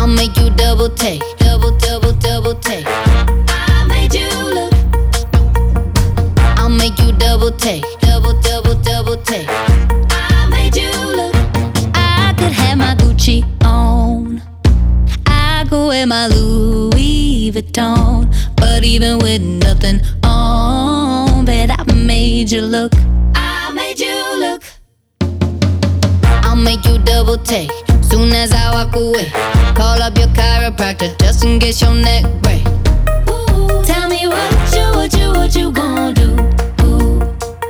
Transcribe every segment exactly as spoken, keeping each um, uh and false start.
make you double take, double, double, double take. I made you look. I'll make you double take, double, double, double take. I made you look. I could have my Gucci on, I could wear my Louis Vuitton, but even with nothing on, bet I made you look. I made you look. I'll make you double take soon as I walk away. Call up your chiropractor just in case your neck break. Ooh, tell me what you, what you, what you gon' do. Ooh.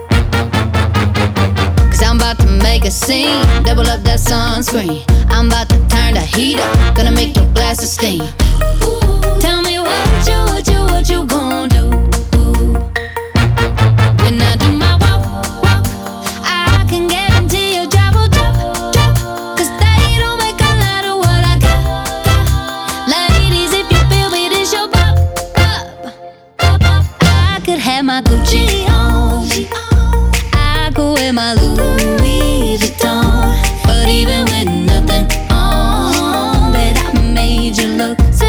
Cause I'm about to make a scene, double up that sunscreen. I'm about to turn the heat up, gonna make your glasses steam. Ooh, tell me what you, what you, what you gon' do. Ooh. When I do my walk, walk, I can guarantee you drop, drop, drop. Cause they don't make a lot of what I got, got. Ladies, if you feel me, this your pop, pop, pop, pop. I could have my Gucci on, I could wear my Louis Vuitton, but even with nothing on, bet I made you look.